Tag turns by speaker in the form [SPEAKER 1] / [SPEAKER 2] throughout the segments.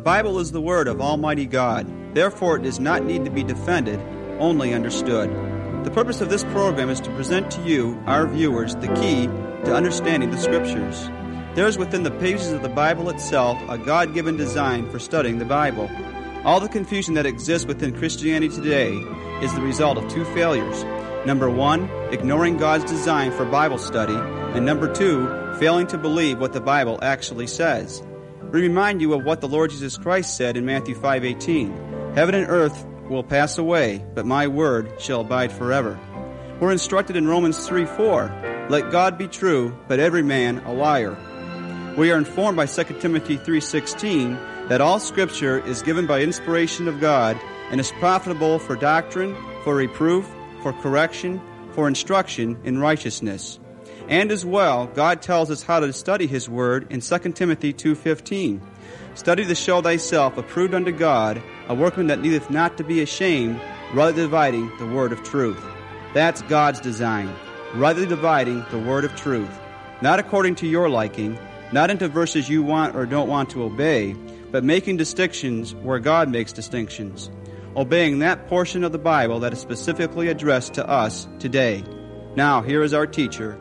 [SPEAKER 1] Bible is the Word of Almighty God. Therefore, it does not need to be defended, only understood. The purpose of this program is to present to you, our viewers, the key to understanding the Scriptures. There is within the pages of the Bible itself a God-given design for studying the Bible. All the confusion that exists within Christianity today is the result of two failures. Number one, ignoring God's design for Bible study, and number two, failing to believe what the Bible actually says. We remind you of what the Lord Jesus Christ said in Matthew 5:18. Heaven and earth will pass away, but my word shall abide forever. We're instructed in Romans 3:4, let God be true, but every man a liar. We are informed by 2 Timothy 3:16 that all Scripture is given by inspiration of God and is profitable for doctrine, for reproof, for correction, for instruction in righteousness. And as well, God tells us how to study His Word in 2 Timothy 2:15. Study to show thyself approved unto God, a workman that needeth not to be ashamed, rightly dividing the word of truth. That's God's design, rightly dividing the word of truth. Not according to your liking, not into verses you want or don't want to obey, but making distinctions where God makes distinctions. Obeying that portion of the Bible that is specifically addressed to us today. Now, here is our teacher.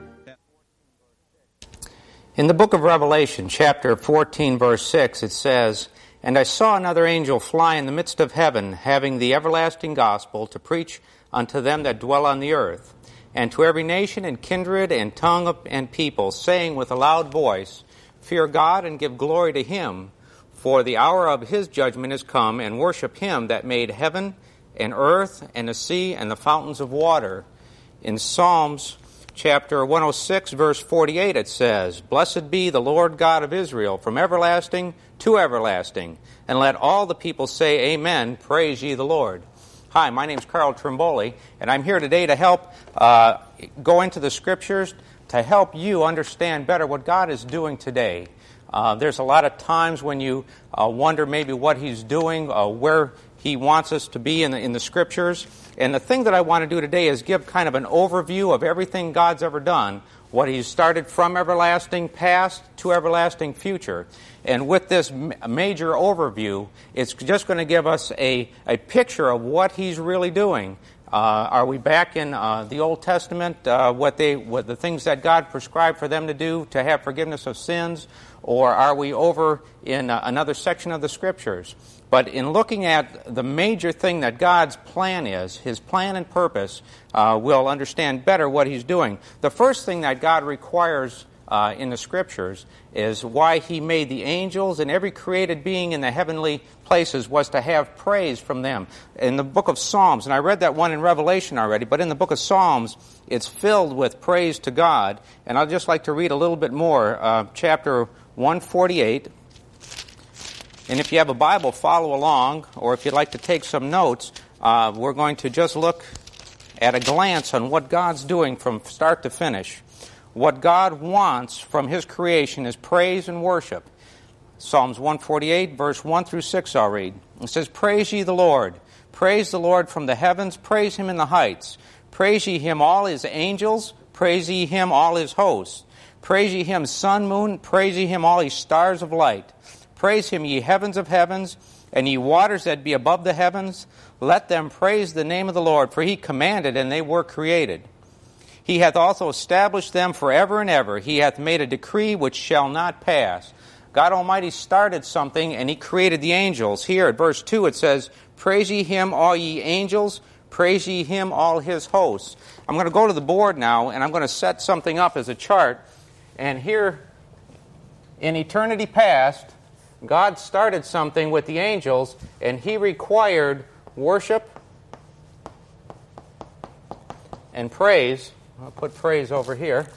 [SPEAKER 2] In the book of Revelation, chapter 14, verse 6, it says, And I saw another angel fly in the midst of heaven, having the everlasting gospel to preach unto them that dwell on the earth, and to every nation and kindred and tongue and people, saying with a loud voice, Fear God and give glory to Him, for the hour of His judgment is come, and worship Him that made heaven and earth and the sea and the fountains of water. In Psalms chapter 106, verse 48, it says, Blessed be the Lord God of Israel, from everlasting to everlasting. And let all the people say, Amen, praise ye the Lord. Hi, my name's Carl Trimboli, and I'm here today to help go into the Scriptures to help you understand better what God is doing today. There's a lot of times when you wonder maybe what He's doing, where He wants us to be in the Scriptures. And the thing that I want to do today is give kind of an overview of everything God's ever done, what He's started from everlasting past to everlasting future. And with this major overview, it's just going to give us a picture of what He's really doing. Are we back in the Old Testament, what the things that God prescribed for them to do to have forgiveness of sins, or are we over in another section of the Scriptures? But in looking at the major thing that God's plan is, His plan and purpose, we'll understand better what He's doing. The first thing that God requires in the Scriptures is why He made the angels and every created being in the heavenly places was to have praise from them. In the book of Psalms, and I read that one in Revelation already, but in the book of Psalms, it's filled with praise to God. And I'd just like to read a little bit more, chapter 148. And if you have a Bible, follow along, or if you'd like to take some notes, we're going to just look at a glance on what God's doing from start to finish. What God wants from His creation is praise and worship. Psalms 148, verse 1 through 6 I'll read. It says, Praise ye the Lord. Praise the Lord from the heavens. Praise Him in the heights. Praise ye Him all His angels. Praise ye Him all His hosts. Praise ye Him sun, moon. Praise ye Him all His stars of light. Praise Him, ye heavens of heavens, and ye waters that be above the heavens. Let them praise the name of the Lord, for He commanded, and they were created. He hath also established them forever and ever. He hath made a decree which shall not pass. God Almighty started something, and He created the angels. Here at verse 2 it says, Praise ye Him, all ye angels. Praise ye Him, all His hosts. I'm going to go to the board now, and I'm going to set something up as a chart. And here, in eternity past, God started something with the angels, and He required worship and praise. I'll put praise over here.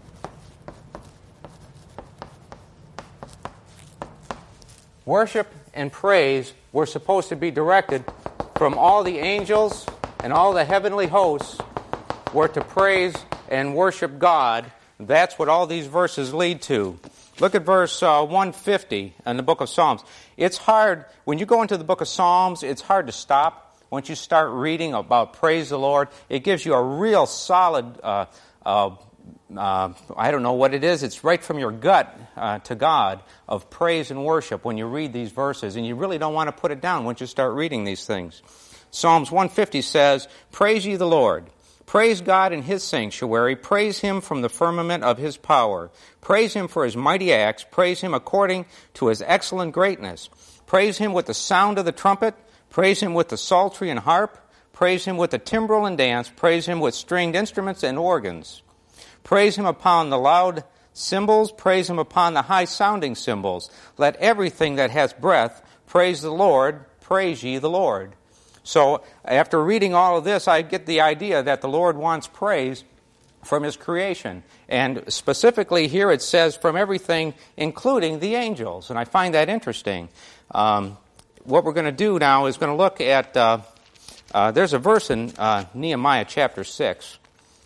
[SPEAKER 2] Worship and praise were supposed to be directed from all the angels and all the heavenly hosts were to praise and worship God. That's what all these verses lead to. Look at verse 150 in the book of Psalms. It's hard, when you go into the book of Psalms, it's hard to stop. Once you start reading about praise the Lord, it gives you a real solid I don't know what it is. It's right from your gut to God of praise and worship when you read these verses, and you really don't want to put it down once you start reading these things. Psalms 150 says, "Praise ye the Lord. Praise God in His sanctuary. Praise Him from the firmament of His power. Praise Him for His mighty acts. Praise Him according to His excellent greatness. Praise Him with the sound of the trumpet. Praise Him with the psaltery and harp. Praise Him with the timbrel and dance. Praise Him with stringed instruments and organs. Praise Him upon the loud cymbals. Praise Him upon the high-sounding cymbals. Let everything that has breath praise the Lord. Praise ye the Lord." So after reading all of this, I get the idea that the Lord wants praise from His creation. And specifically here it says from everything, including the angels. And I find that interesting. What we're going to do now is going to look at, there's a verse in Nehemiah chapter 6,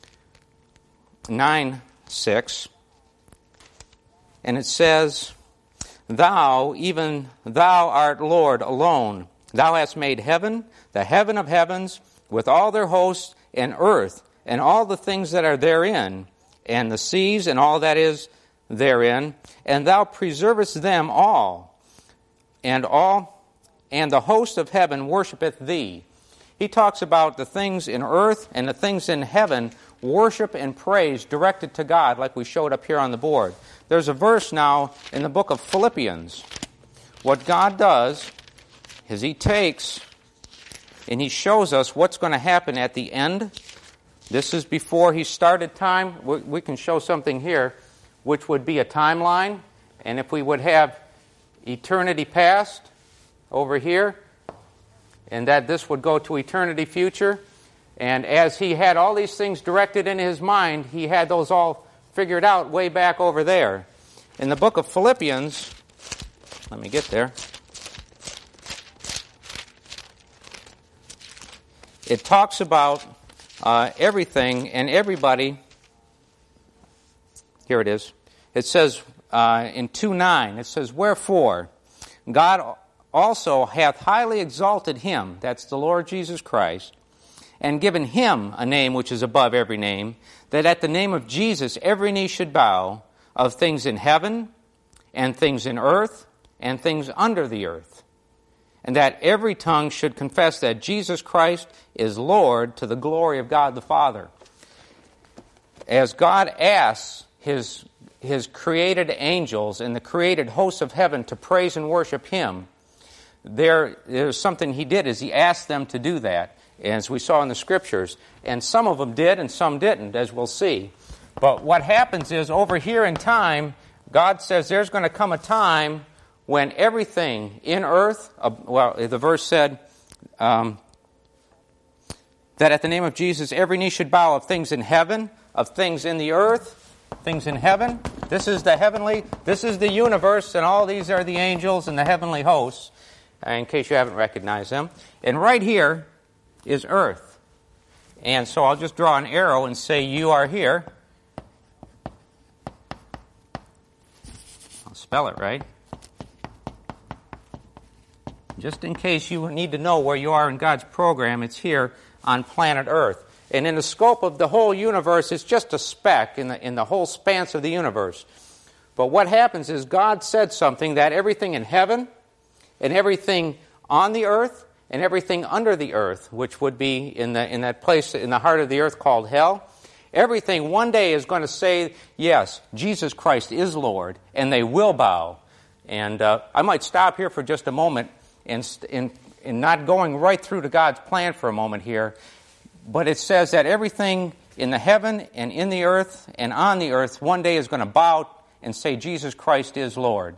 [SPEAKER 2] 9:6, and it says, "Thou, even Thou art Lord alone. Thou hast made heaven, the heaven of heavens, with all their hosts, and earth, and all the things that are therein, and the seas, and all that is therein, and Thou preservest them all, and the host of heaven worshipeth Thee." He talks about the things in earth and the things in heaven worship and praise directed to God, like we showed up here on the board. There's a verse now in the book of Philippians. What God does is He takes and He shows us what's going to happen at the end. This is before He started time. We can show something here, which would be a timeline. And if we would have eternity past over here, and that this would go to eternity future. And as He had all these things directed in His mind, He had those all figured out way back over there. In the book of Philippians, let me get there. It talks about everything and everybody. Here it is. It says in 2:9, it says, "Wherefore God also hath highly exalted Him," that's the Lord Jesus Christ, "and given Him a name which is above every name, that at the name of Jesus every knee should bow, of things in heaven, and things in earth, and things under the earth, and that every tongue should confess that Jesus Christ is Lord, to the glory of God the Father." As God asks His created angels and the created hosts of heaven to praise and worship Him, there's something He did, is He asked them to do that, as we saw in the Scriptures. And some of them did and some didn't, as we'll see. But what happens is, over here in time, God says there's going to come a time when everything in earth, the verse said, that at the name of Jesus every knee should bow, of things in heaven, of things in the earth, things in heaven. This is the universe, and all these are the angels and the heavenly hosts, in case you haven't recognized them. And right here is earth. And so I'll just draw an arrow and say, you are here. I'll spell it right. Just in case you need to know where you are in God's program, it's here on planet Earth. And in the scope of the whole universe, it's just a speck in the whole span of the universe. But what happens is God said something that everything in heaven and everything on the earth and everything under the earth, which would be in that place in the heart of the earth called hell, everything one day is going to say, yes, Jesus Christ is Lord, and they will bow. And I might stop here for just a moment in not going right through to God's plan for a moment here. But it says that everything in the heaven and in the earth and on the earth one day is going to bow and say Jesus Christ is Lord.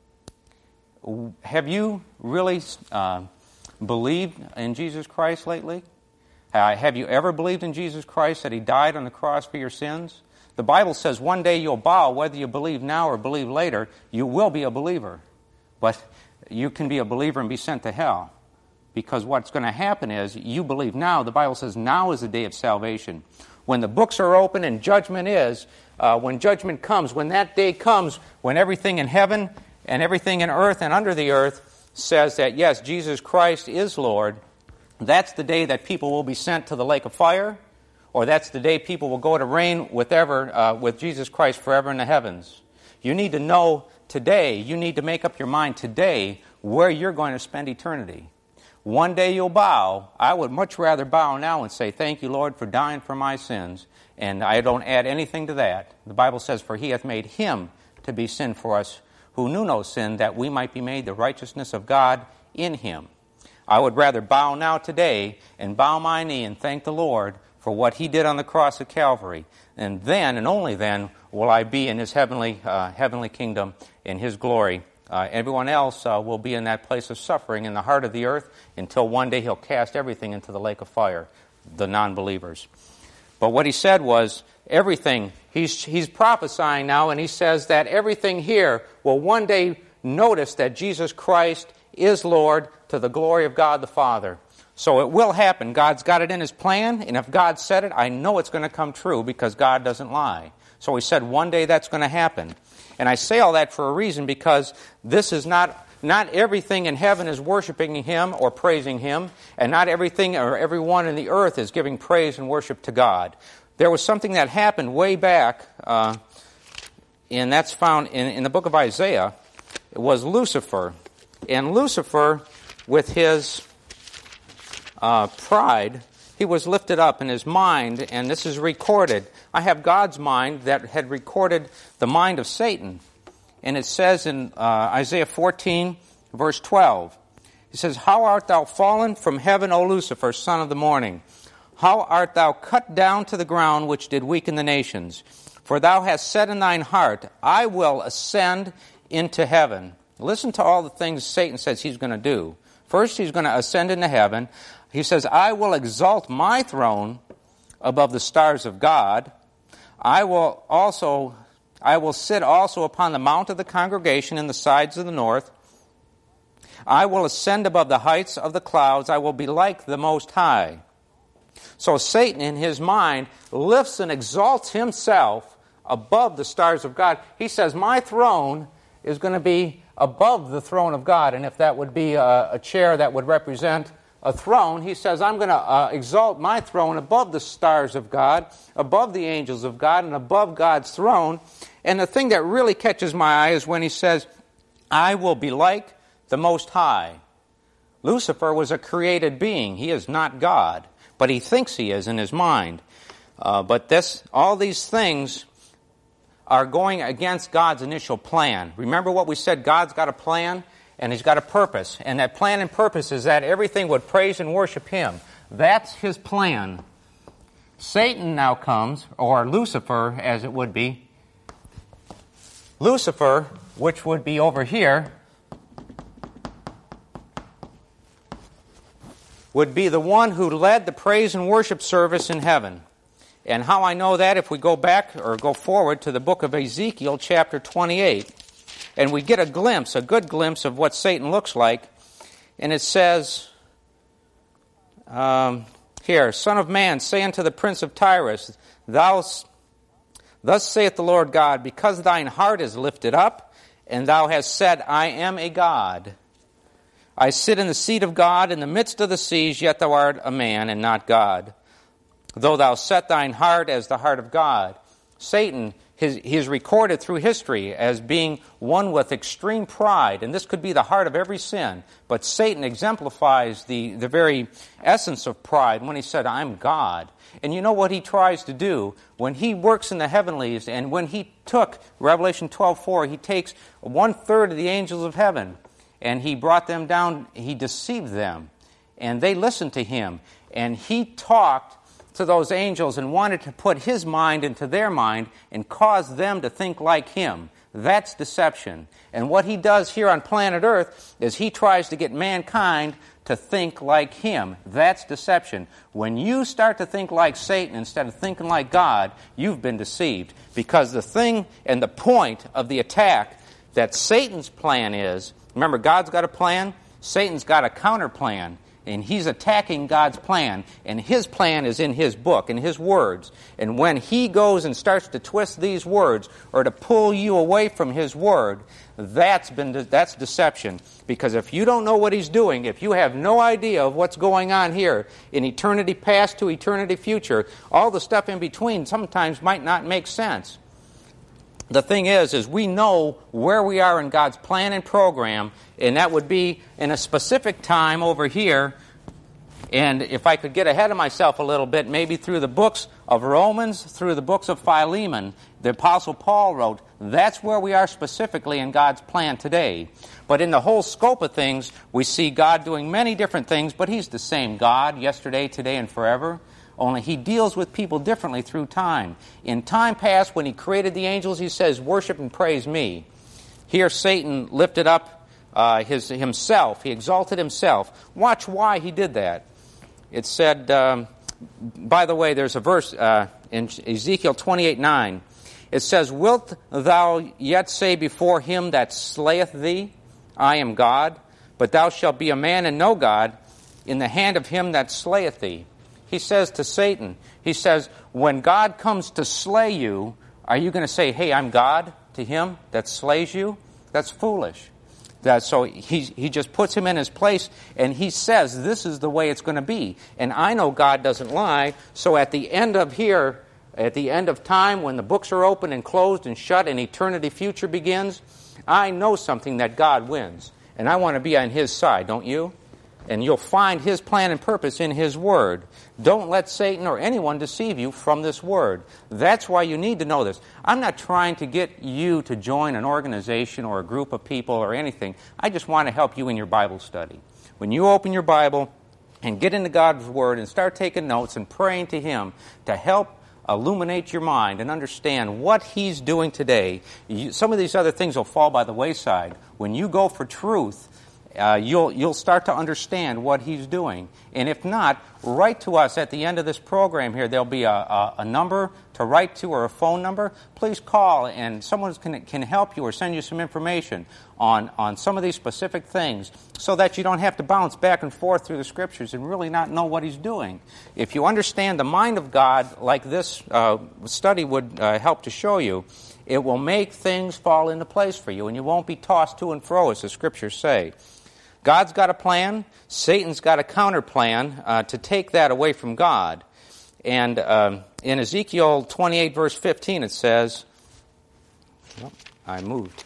[SPEAKER 2] Have you really believed in Jesus Christ lately? Have you ever believed in Jesus Christ, that He died on the cross for your sins? The Bible says one day you'll bow, whether you believe now or believe later, you will be a believer. But you can be a believer and be sent to hell. Because what's going to happen is, you believe now, the Bible says now is the day of salvation. When the books are open and judgment is, when judgment comes, when that day comes, when everything in heaven and everything in earth and under the earth says that, yes, Jesus Christ is Lord, that's the day that people will be sent to the lake of fire, or that's the day people will go to reign with Jesus Christ forever in the heavens. You need to know today, you need to make up your mind today where you're going to spend eternity. One day you'll bow. I would much rather bow now and say, thank you, Lord, for dying for my sins. And I don't add anything to that. The Bible says, for he hath made him to be sin for us, who knew no sin, that we might be made the righteousness of God in him. I would rather bow now today and bow my knee and thank the Lord for what he did on the cross of Calvary. And then, and only then, will I be in his heavenly kingdom, in his glory. Everyone else will be in that place of suffering in the heart of the earth until one day he'll cast everything into the lake of fire, the non-believers. But what he said was, everything, he's prophesying now, and he says that everything here will one day notice that Jesus Christ is Lord to the glory of God the Father. So it will happen. God's got it in his plan, and if God said it, I know it's going to come true because God doesn't lie. So he said one day that's going to happen. And I say all that for a reason, because this is not everything in heaven is worshiping him or praising him, and not everything or everyone in the earth is giving praise and worship to God. There was something that happened way back, and that's found in the book of Isaiah. It was Lucifer. And Lucifer, with his pride, he was lifted up in his mind, and this is recorded. I have God's mind that had recorded the mind of Satan. And it says in Isaiah 14, verse 12, it says, How art thou fallen from heaven, O Lucifer, son of the morning? How art thou cut down to the ground, which did weaken the nations? For thou hast said in thine heart, I will ascend into heaven. Listen to all the things Satan says he's going to do. First, he's going to ascend into heaven. He says, I will exalt my throne above the stars of God. I will sit also upon the mount of the congregation in the sides of the north. I will ascend above the heights of the clouds. I will be like the Most High. So Satan, in his mind, lifts and exalts himself above the stars of God. He says, my throne is going to be above the throne of God. And if that would be a chair that would represent a throne, he says, I'm going to exalt my throne above the stars of God, above the angels of God, and above God's throne. And the thing that really catches my eye is when he says, I will be like the Most High. Lucifer was a created being. He is not God, but he thinks he is in his mind. But all these things are going against God's initial plan. Remember what we said, God's got a plan and he's got a purpose. And that plan and purpose is that everything would praise and worship him. That's his plan. Satan now comes, or Lucifer as it would be. Lucifer, which would be over here, would be the one who led the praise and worship service in heaven. And how I know that, if we go back or go forward to the book of Ezekiel, chapter 28, and we get a good glimpse of what Satan looks like. And it says, here, Son of man, say unto the prince of Tyrus, thus saith the Lord God, because thine heart is lifted up, and thou hast said, I am a God. I sit in the seat of God in the midst of the seas, yet thou art a man and not God. Though thou set thine heart as the heart of God. Satan, he is recorded through history as being one with extreme pride, and this could be the heart of every sin. But Satan exemplifies the very essence of pride when he said, I'm God. And you know what he tries to do? When he works in the heavenlies, and when he took, Revelation 12:4, he takes 1/3 of the angels of heaven, and he brought them down, he deceived them, and they listened to him, and he talked to those angels and wanted to put his mind into their mind and cause them to think like him. That's deception. And what he does here on planet Earth is he tries to get mankind to think like him. That's deception. When you start to think like Satan instead of thinking like God, you've been deceived. Because the thing and the point of the attack that Satan's plan is, remember, God's got a plan, Satan's got a counter plan. And he's attacking God's plan. And his plan is in his book, in his words. And when he goes and starts to twist these words or to pull you away from his word, that's deception. Because if you don't know what he's doing, if you have no idea of what's going on here in eternity past to eternity future, all the stuff in between sometimes might not make sense. The thing is we know where we are in God's plan and program, and that would be in a specific time over here. And if I could get ahead of myself a little bit, maybe through the books of Romans, through the books of Philemon, the Apostle Paul wrote, that's where we are specifically in God's plan today. But in the whole scope of things, we see God doing many different things, but he's the same God yesterday, today, and forever. Only he deals with people differently through time. In time past, when he created the angels, he says, worship and praise me. Here Satan lifted up himself. He exalted himself. Watch why he did that. It said, by the way, there's a verse in Ezekiel 28:9. It says, wilt thou yet say before him that slayeth thee, I am God? But thou shalt be a man and no God in the hand of him that slayeth thee. He says to Satan, he says, when God comes to slay you, are you going to say, hey, I'm God to him that slays you? That's foolish. So he just puts him in his place, and he says, this is the way it's going to be. And I know God doesn't lie, so at the end of here, at the end of time, when the books are open and closed and shut and eternity future begins, I know something that God wins. And I want to be on his side, don't you? And you'll find his plan and purpose in his word. Don't let Satan or anyone deceive you from this word. That's why you need to know this. I'm not trying to get you to join an organization or a group of people or anything. I just want to help you in your Bible study. When you open your Bible and get into God's word and start taking notes and praying to him to help illuminate your mind and understand what he's doing today, some of these other things will fall by the wayside. When you go for truth, you'll start to understand what he's doing. And if not, write to us at the end of this program here. There'll be a number to write to or a phone number. Please call, and someone can help you or send you some information on some of these specific things so that you don't have to bounce back and forth through the Scriptures and really not know what he's doing. If you understand the mind of God like this study would help to show you, it will make things fall into place for you, and you won't be tossed to and fro, as the Scriptures say. God's got a plan. Satan's got a counter plan to take that away from God. And in Ezekiel 28, verse 15, it says, I moved.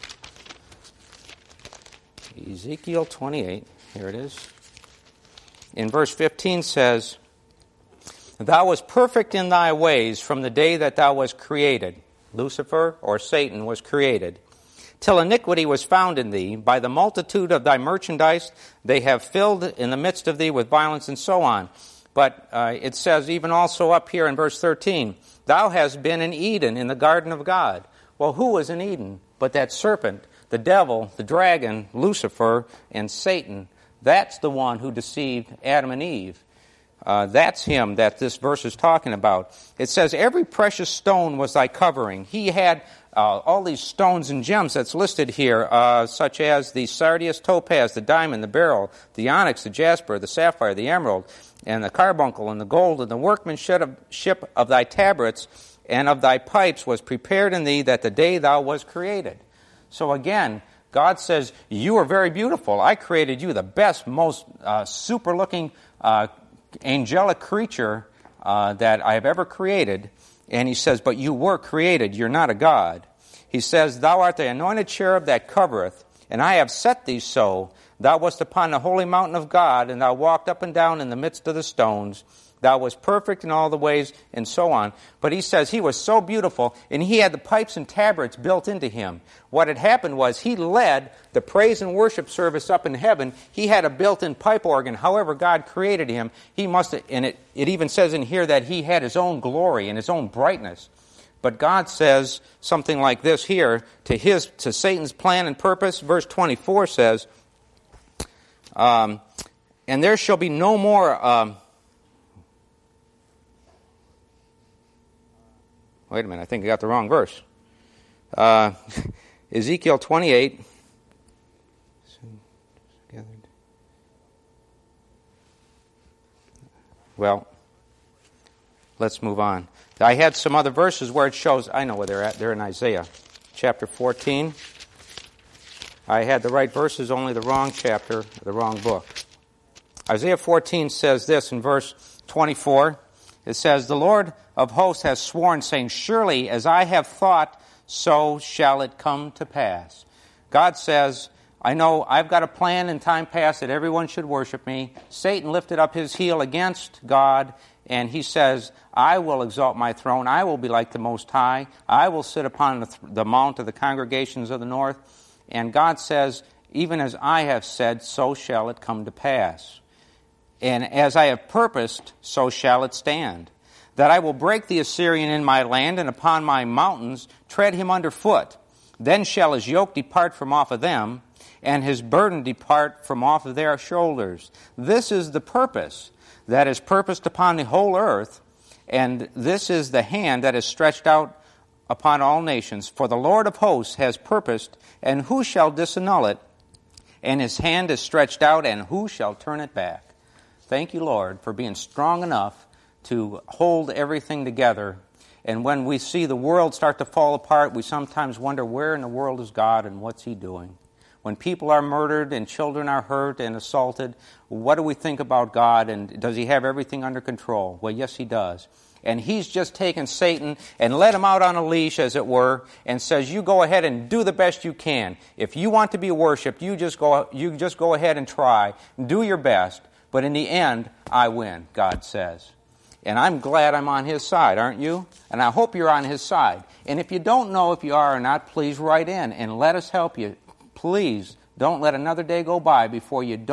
[SPEAKER 2] Ezekiel 28, here it is. In verse 15 says, thou wast perfect in thy ways from the day that thou wast created. Lucifer, or Satan, was created. Till iniquity was found in thee, by the multitude of thy merchandise they have filled in the midst of thee with violence, and so on. But it says even also up here in verse 13, thou hast been in Eden, in the garden of God. Well, who was in Eden but that serpent, the devil, the dragon, Lucifer, and Satan? That's the one who deceived Adam and Eve. That's him that this verse is talking about. It says, every precious stone was thy covering. He had all these stones and gems that's listed here, such as the sardius, topaz, the diamond, the beryl, the onyx, the jasper, the sapphire, the emerald, and the carbuncle, and the gold, and the workmanship of thy tabrets and of thy pipes was prepared in thee that the day thou was created. So again, God says, you are very beautiful. I created you, the best, most super-looking angelic creature that I have ever created. And he says, but you were created, you're not a god. He says, thou art the anointed cherub that covereth, and I have set thee so. Thou wast upon the holy mountain of God, and thou walked up and down in the midst of the stones. Thou wast perfect in all the ways, and so on. But he says he was so beautiful, and he had the pipes and tabrets built into him. What had happened was he led the praise and worship service up in heaven. He had a built-in pipe organ. However God created him, he must have, and it even says in here that he had his own glory and his own brightness. But God says something like this here to Satan's plan and purpose. Verse 24 says, and there shall be no more... Wait a minute, I think I got the wrong verse. Ezekiel 28. Well, let's move on. I had some other verses where it shows, I know where they're at. They're in Isaiah chapter 14. I had the right verses, only the wrong chapter, the wrong book. Isaiah 14 says this in verse 24. It says, "The Lord of hosts has sworn, saying, Surely as I have thought, so shall it come to pass." God says, I know I've got a plan in time past that everyone should worship me. Satan lifted up his heel against God, and he says, I will exalt my throne. I will be like the Most High. I will sit upon the mount of the congregations of the north. And God says, even as I have said, so shall it come to pass. And as I have purposed, so shall it stand. That I will break the Assyrian in my land, and upon my mountains tread him under foot. Then shall his yoke depart from off of them, and his burden depart from off of their shoulders. This is the purpose that is purposed upon the whole earth, and this is the hand that is stretched out upon all nations. For the Lord of hosts has purposed, and who shall disannul it? And his hand is stretched out, and who shall turn it back? Thank you, Lord, for being strong enough to hold everything together. And when we see the world start to fall apart, we sometimes wonder, where in the world is God and what's He doing? When people are murdered and children are hurt and assaulted, what do we think about God, and does He have everything under control? Well, yes, He does. And He's just taken Satan and let him out on a leash, as it were, and says, you go ahead and do the best you can. If you want to be worshipped, you just go ahead and try. Do your best. But in the end, I win, God says. And I'm glad I'm on His side, aren't you? And I hope you're on His side. And if you don't know if you are or not, please write in and let us help you. Please don't let another day go by before you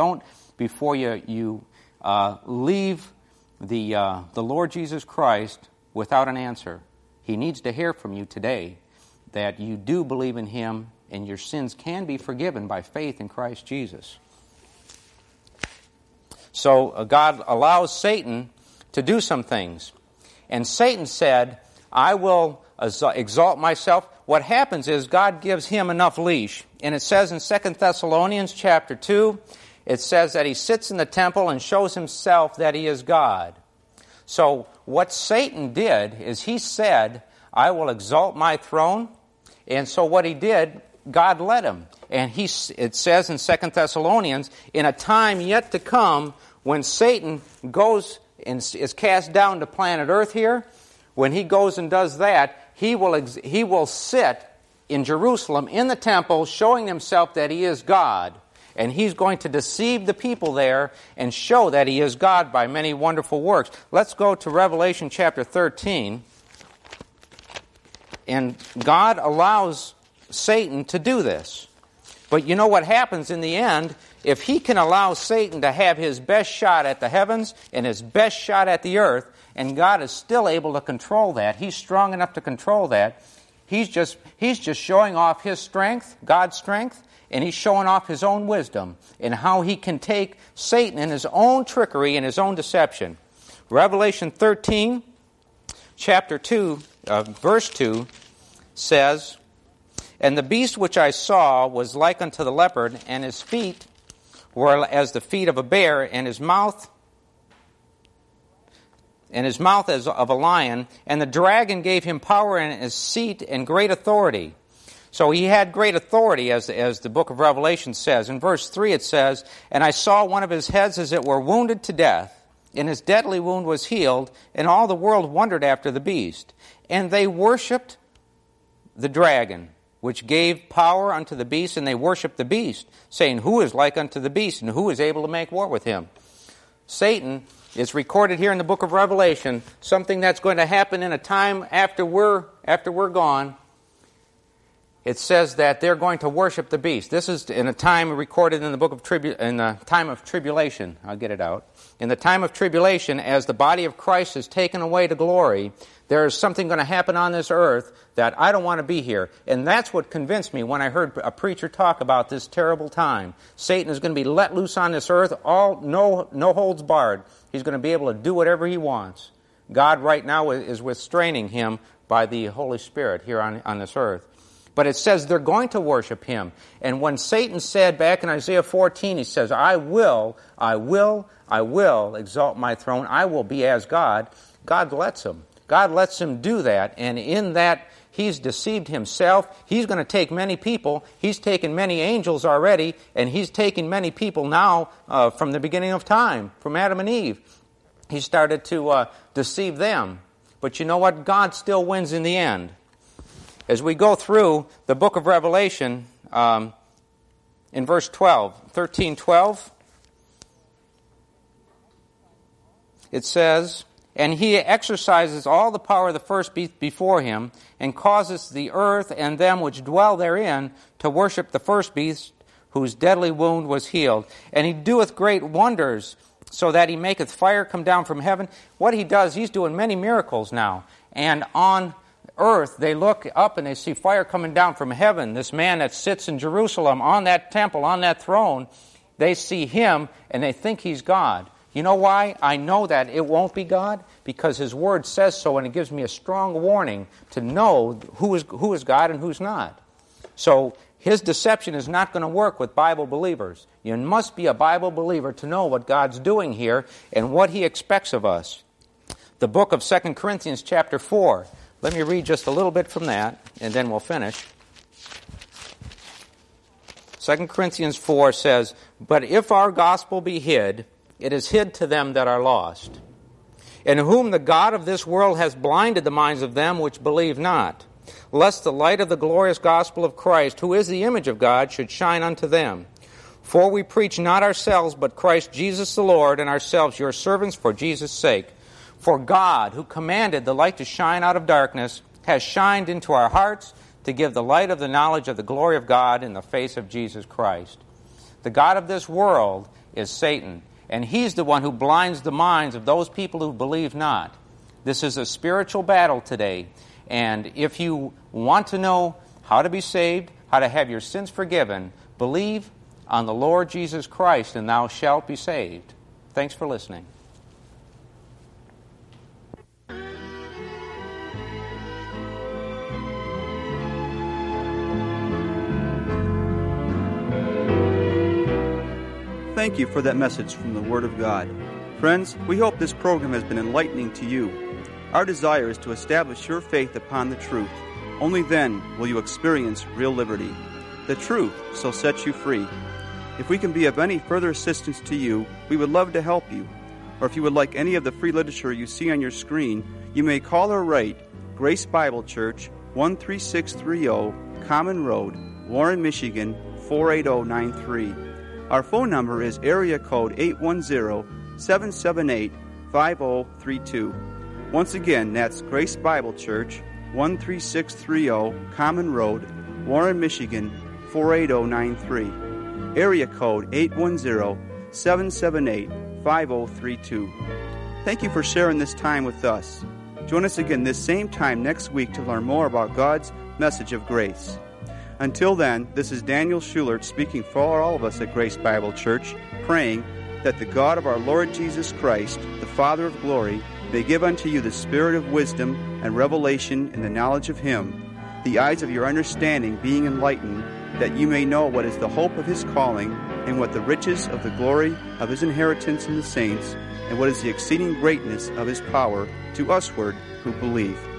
[SPEAKER 2] leave the Lord Jesus Christ without an answer. He needs to hear from you today that you do believe in Him and your sins can be forgiven by faith in Christ Jesus. So God allows Satan to do some things. And Satan said, I will exalt myself. What happens is God gives him enough leash. And it says in 2 Thessalonians chapter 2, it says that he sits in the temple and shows himself that he is God. So what Satan did is he said, I will exalt my throne. And so what he did, God let him. And it says in 2 Thessalonians, in a time yet to come, when Satan goes and is cast down to planet Earth here, when he goes and does that, he will sit in Jerusalem in the temple showing himself that he is God. And he's going to deceive the people there and show that he is God by many wonderful works. Let's go to Revelation chapter 13. And God allows Satan to do this. But you know what happens in the end? If he can allow Satan to have his best shot at the heavens and his best shot at the earth, and God is still able to control that, He's strong enough to control that, He's just showing off His strength, God's strength, and He's showing off His own wisdom and how He can take Satan in his own trickery and his own deception. Revelation 13, chapter 2, verse 2 says, And the beast which I saw was like unto the leopard, and his feet were as the feet of a bear, and his mouth as of a lion. And the dragon gave him power and his seat and great authority. So he had great authority, as the book of Revelation says. In verse 3 it says, And I saw one of his heads as it were wounded to death, and his deadly wound was healed, and all the world wondered after the beast. And they worshipped the dragon, which gave power unto the beast, and they worshipped the beast, saying, Who is like unto the beast, and who is able to make war with him? Satan is recorded here in the book of Revelation, something that's going to happen in a time after we're gone. It says that they're going to worship the beast. This is in a time recorded in the book of in the time of tribulation. I'll get it out. In the time of tribulation, as the body of Christ is taken away to glory, there is something going to happen on this earth that I don't want to be here. And that's what convinced me when I heard a preacher talk about this terrible time. Satan is going to be let loose on this earth, no holds barred. He's going to be able to do whatever he wants. God right now is restraining him by the Holy Spirit here on this earth. But it says they're going to worship him. And when Satan said back in Isaiah 14, he says, I will exalt my throne. I will be as God. God lets him. God lets him do that. And in that, he's deceived himself. He's going to take many people. He's taken many angels already. And he's taking many people now from the beginning of time, from Adam and Eve. He started to deceive them. But you know what? God still wins in the end. As we go through the book of Revelation, in verse 13:12, it says, And he exercises all the power of the first beast before him, and causes the earth and them which dwell therein to worship the first beast, whose deadly wound was healed. And he doeth great wonders, so that he maketh fire come down from heaven. What he does, he's doing many miracles now. And on earth, they look up and they see fire coming down from heaven. This man that sits in Jerusalem on that temple, on that throne, they see him and they think he's God. You know why I know that it won't be God? Because his word says so, and it gives me a strong warning to know who is God and who's not. So his deception is not going to work with Bible believers. You must be a Bible believer to know what God's doing here and what he expects of us. The book of 2 Corinthians chapter 4. Let me read just a little bit from that, and then we'll finish. 2 Corinthians 4 says, But if our gospel be hid, it is hid to them that are lost, in whom the God of this world has blinded the minds of them which believe not, lest the light of the glorious gospel of Christ, who is the image of God, should shine unto them. For we preach not ourselves, but Christ Jesus the Lord, and ourselves your servants for Jesus' sake. For God, who commanded the light to shine out of darkness, has shined into our hearts to give the light of the knowledge of the glory of God in the face of Jesus Christ. The God of this world is Satan, and he's the one who blinds the minds of those people who believe not. This is a spiritual battle today, and if you want to know how to be saved, how to have your sins forgiven, believe on the Lord Jesus Christ, and thou shalt be saved. Thanks for listening.
[SPEAKER 1] Thank you for that message from the Word of God. Friends, we hope this program has been enlightening to you. Our desire is to establish your faith upon the truth. Only then will you experience real liberty. The truth shall set you free. If we can be of any further assistance to you, we would love to help you. Or if you would like any of the free literature you see on your screen, you may call or write Grace Bible Church, 13630 Common Road, Warren, Michigan, 48093. Our phone number is area code 810-778-5032. Once again, that's Grace Bible Church, 13630 Common Road, Warren, Michigan, 48093. Area code 810-778-5032. Thank you for sharing this time with us. Join us again this same time next week to learn more about God's message of grace. Until then, this is Daniel Schulert speaking for all of us at Grace Bible Church, praying that the God of our Lord Jesus Christ, the Father of glory, may give unto you the spirit of wisdom and revelation in the knowledge of Him, the eyes of your understanding being enlightened, that you may know what is the hope of His calling, and what the riches of the glory of His inheritance in the saints, and what is the exceeding greatness of His power to usward who believe.